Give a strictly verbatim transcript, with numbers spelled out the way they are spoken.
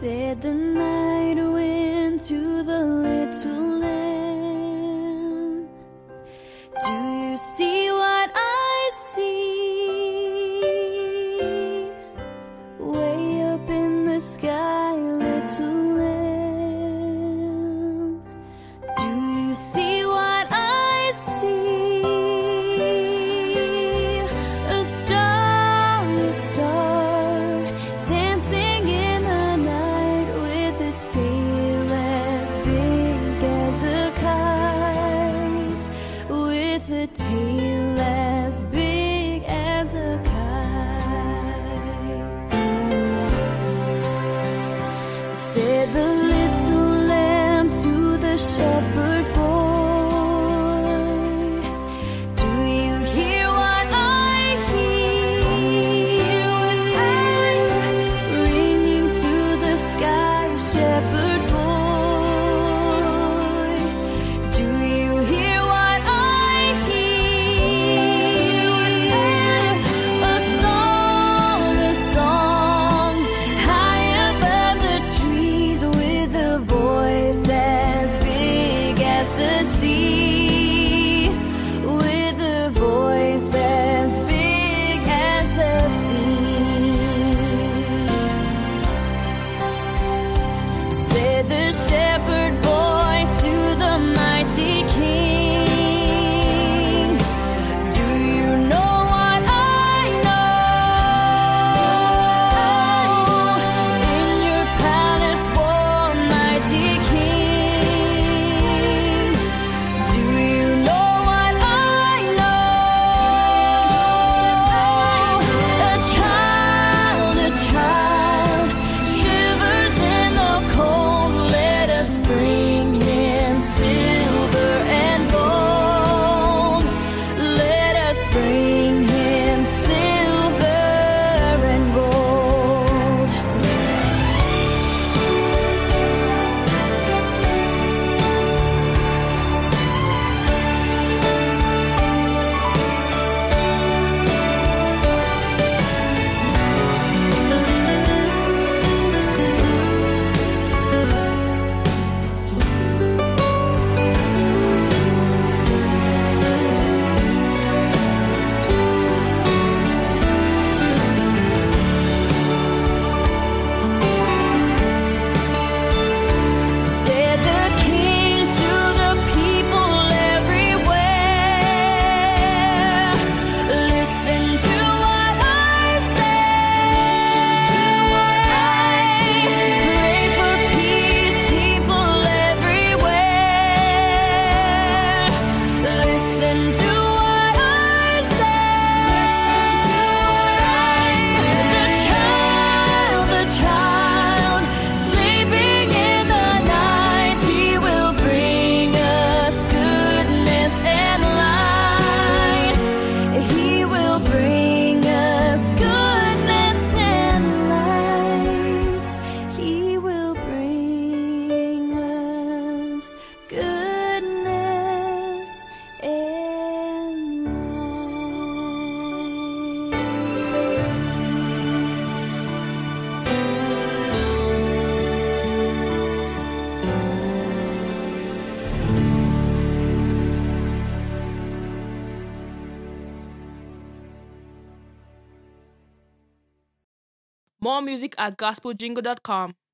Said the night went to the little lamb. Do you see what I see? Way up in the sky, little lamb. Do you see what I see? A star, a star, dancing in the night with a tail as big as a kite, with a tail as big as a kite. Said the little lamb to the shepherd boy, do you hear what I hear? Ringing through the sky, shepherd boy, do you hear what I hear? A song, a song, high above the trees, with a voice as big as the sea, with a voice as big as the sea. Said the shepherd boy to the mighty king, do you know what I know? In your palace, warm mighty king, do you know what I know? A child, a child, shivers in the cold. Let us bring him silver and gold. Let us bring him silver and gold. Said the king to the people everywhere, listen to what I say. Pray for peace, people everywhere. Listen to what I say. The child, the child, sleeping in the night, he will bring us goodness and light. He will bring us goodness and light. He will bring us goodness and More music at gospel jingle dot com.